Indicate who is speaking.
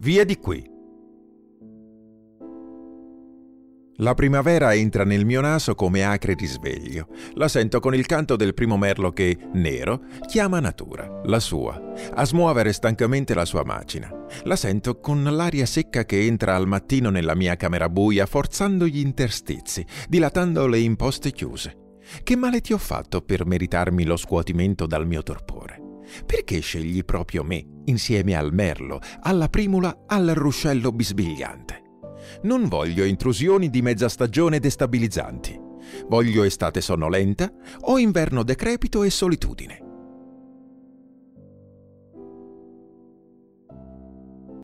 Speaker 1: Via di qui. La primavera entra nel mio naso come acre risveglio. La sento con il canto del primo merlo che, nero, chiama natura, la sua, a smuovere stancamente la sua macina. La sento con l'aria secca che entra al mattino nella mia camera buia, forzando gli interstizi, dilatando le imposte chiuse. Che male ti ho fatto per meritarmi lo scuotimento dal mio torpore? Perché scegli proprio me, insieme al merlo, alla primula, al ruscello bisbigliante? Non voglio intrusioni di mezza stagione destabilizzanti. Voglio estate sonnolenta o inverno decrepito e solitudine.